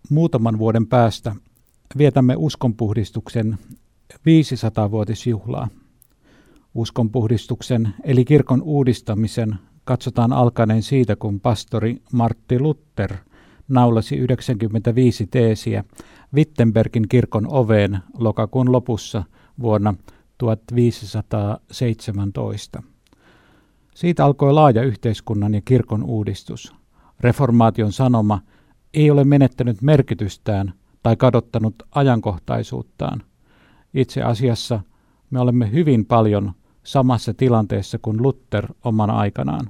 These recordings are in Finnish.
muutaman vuoden päästä vietämme uskonpuhdistuksen 500-vuotisjuhlaa. Uskonpuhdistuksen eli kirkon uudistamisen katsotaan alkaneen siitä, kun pastori Martti Luther naulasi 95 teesiä Wittenbergin kirkon oveen lokakuun lopussa vuonna 1517. Siitä alkoi laaja yhteiskunnan ja kirkon uudistus. Reformaation sanoma ei ole menettänyt merkitystään tai kadottanut ajankohtaisuuttaan. Itse asiassa me olemme hyvin paljon samassa tilanteessa kuin Luther omana aikanaan.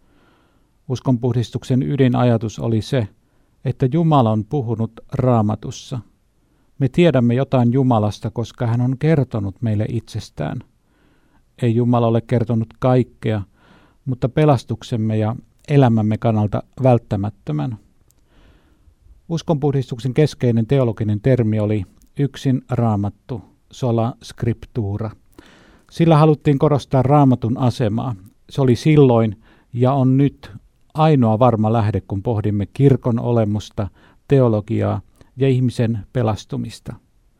Uskonpuhdistuksen ydinajatus oli se, että Jumala on puhunut Raamatussa. Me tiedämme jotain Jumalasta, koska hän on kertonut meille itsestään. Ei Jumala ole kertonut kaikkea, mutta pelastuksemme ja elämämme kannalta välttämättömän. Uskonpuhdistuksen keskeinen teologinen termi oli yksin Raamattu, sola scriptura. Sillä haluttiin korostaa Raamatun asemaa. Se oli silloin ja on nyt ainoa varma lähde, kun pohdimme kirkon olemusta, teologiaa ja ihmisen pelastumista.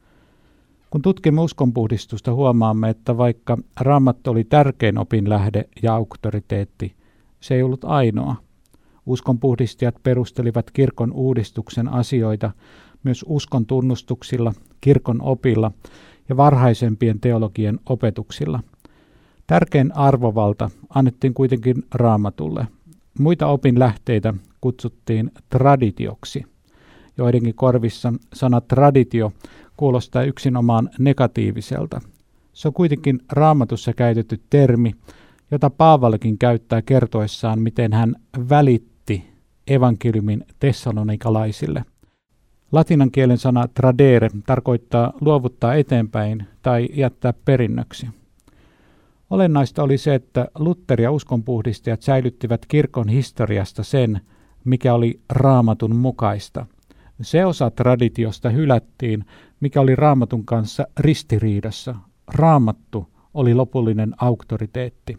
Kun tutkimme uskonpuhdistusta, huomaamme, että vaikka Raamattu oli tärkein opinlähde ja auktoriteetti, se ei ollut ainoa. Uskonpuhdistajat perustelivat kirkon uudistuksen asioita myös uskon tunnustuksilla, kirkon opilla ja varhaisempien teologien opetuksilla. Tärkein arvovalta annettiin kuitenkin Raamatulle. Muita opinlähteitä kutsuttiin traditioksi. Joidenkin korvissa sana traditio kuulostaa yksinomaan negatiiviselta. Se on kuitenkin Raamatussa käytetty termi, jota Paavalikin käyttää kertoessaan, miten hän välitti evankeliumin tessalonikalaisille. Latinan kielen sana tradere tarkoittaa luovuttaa eteenpäin tai jättää perinnöksi. Olennaista oli se, että Luther ja uskonpuhdistajat säilyttivät kirkon historiasta sen, mikä oli Raamatun mukaista. Se osa traditiosta hylättiin, mikä oli Raamatun kanssa ristiriidassa. Raamattu oli lopullinen auktoriteetti.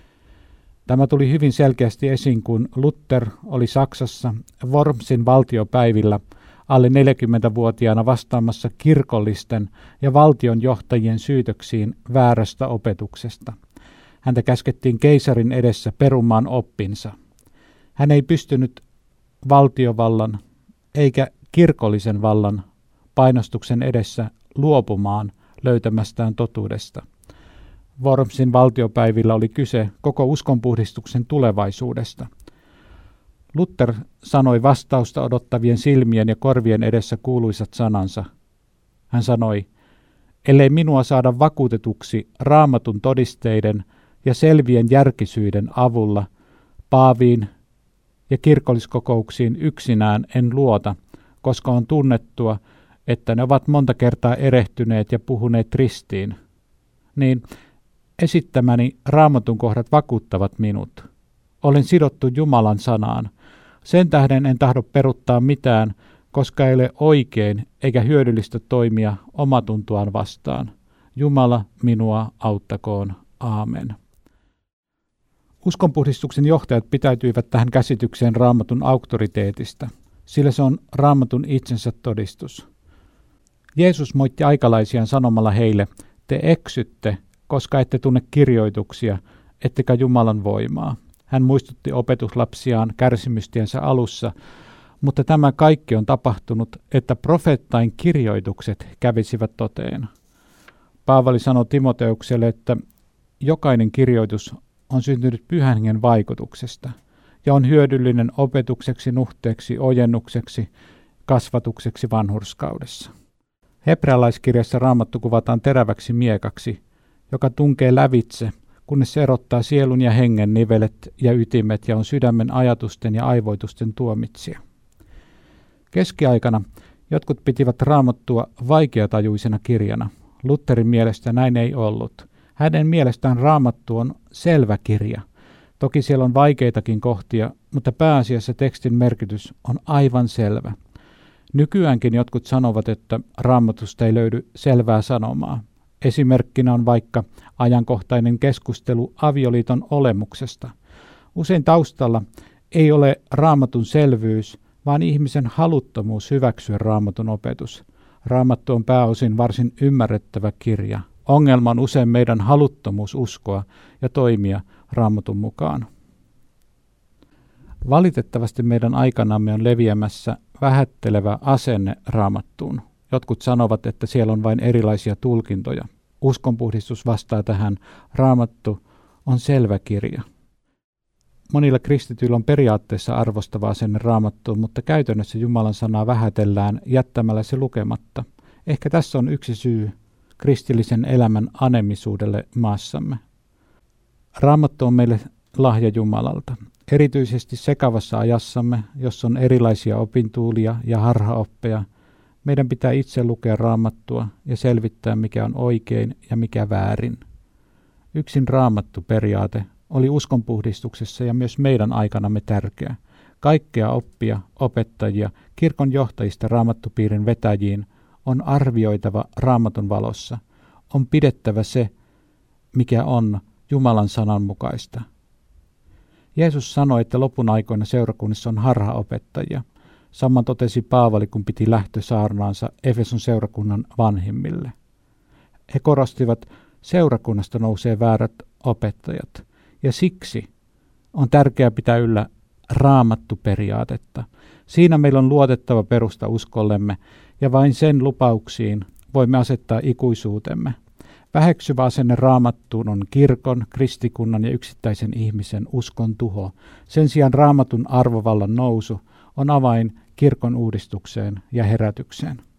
Tämä tuli hyvin selkeästi esiin, kun Luther oli Saksassa Wormsin valtiopäivillä alle 40-vuotiaana vastaamassa kirkollisten ja valtion johtajien syytöksiin väärästä opetuksesta. Häntä käskettiin keisarin edessä perumaan oppinsa. Hän ei pystynyt valtiovallan eikä kirkollisen vallan painostuksen edessä luopumaan löytämästään totuudesta. Wormsin valtiopäivillä oli kyse koko uskonpuhdistuksen tulevaisuudesta. Luther sanoi vastausta odottavien silmien ja korvien edessä kuuluisat sanansa. Hän sanoi, ellei minua saada vakuutetuksi Raamatun todisteiden ja selvien järkisyiden avulla, paaviin ja kirkolliskokouksiin yksinään en luota, koska on tunnettua, että ne ovat monta kertaa erehtyneet ja puhuneet ristiin. Niin esittämäni Raamatun kohdat vakuuttavat minut. Olen sidottu Jumalan sanaan. Sen tähden en tahdo peruuttaa mitään, koska ei ole oikein eikä hyödyllistä toimia omatuntoaan vastaan. Jumala minua auttakoon. Aamen. Uskonpuhdistuksen johtajat pitäytyivät tähän käsitykseen Raamatun auktoriteetista, sillä se on Raamatun itsensä todistus. Jeesus moitti aikalaisiaan sanomalla heille, te eksytte, koska ette tunne kirjoituksia, ettekä Jumalan voimaa. Hän muistutti opetuslapsiaan kärsimystiensä alussa, mutta tämä kaikki on tapahtunut, että profeettain kirjoitukset kävisivät toteen. Paavali sanoi Timoteukselle, että jokainen kirjoitus on syntynyt Pyhän Hengen vaikutuksesta ja on hyödyllinen opetukseksi, nuhteeksi, ojennukseksi, kasvatukseksi vanhurskaudessa. Hebrealaiskirjassa Raamattu kuvataan teräväksi miekaksi, joka tunkee lävitse, kunnes se erottaa sielun ja hengen nivelet ja ytimet ja on sydämen ajatusten ja aivoitusten tuomitsija. Keskiaikana jotkut pitivät Raamattua vaikeatajuisena kirjana. Lutherin mielestä näin ei ollut. Hänen mielestään Raamattu on selvä kirja. Toki siellä on vaikeitakin kohtia, mutta pääasiassa tekstin merkitys on aivan selvä. Nykyäänkin jotkut sanovat, että Raamatusta ei löydy selvää sanomaa. Esimerkkinä on vaikka ajankohtainen keskustelu avioliiton olemuksesta. Usein taustalla ei ole Raamatun selvyys, vaan ihmisen haluttomuus hyväksyä Raamatun opetus. Raamattu on pääosin varsin ymmärrettävä kirja. Ongelma on usein meidän haluttomuus uskoa ja toimia Raamatun mukaan. Valitettavasti meidän aikanamme on leviämässä vähättelevä asenne Raamattuun. Jotkut sanovat, että siellä on vain erilaisia tulkintoja. Uskonpuhdistus vastaa tähän: Raamattu on selvä kirja. Monilla kristityillä on periaatteessa arvostava asenne Raamattuun, mutta käytännössä Jumalan sanaa vähätellään jättämällä se lukematta. Ehkä tässä on yksi syy kristillisen elämän anemisuudelle maassamme. Raamattu on meille lahja Jumalalta. Erityisesti sekavassa ajassamme, jossa on erilaisia opintuulia ja harhaoppeja, meidän pitää itse lukea Raamattua ja selvittää, mikä on oikein ja mikä väärin. Yksin Raamattu-periaate oli uskonpuhdistuksessa ja myös meidän aikanamme tärkeä. Kaikkea oppia, opettajia, kirkon johtajista Raamattupiirin vetäjiin on arvioitava Raamatun valossa. On pidettävä se, mikä on Jumalan sanan mukaista. Jeesus sanoi, että lopun aikoina seurakunnissa on harhaopettajia. Saman totesi Paavali, kun piti lähtösaarnaansa Efeson seurakunnan vanhimmille. He korostivat, seurakunnasta nousee väärät opettajat, ja siksi on tärkeää pitää yllä Raamattu-periaatetta. Siinä meillä on luotettava perusta uskollemme, ja vain sen lupauksiin voimme asettaa ikuisuutemme. Väheksyvä asenne Raamattuun on kirkon, kristikunnan ja yksittäisen ihmisen uskon tuho. Sen sijaan Raamatun arvovallan nousu on avain kirkon uudistukseen ja herätykseen.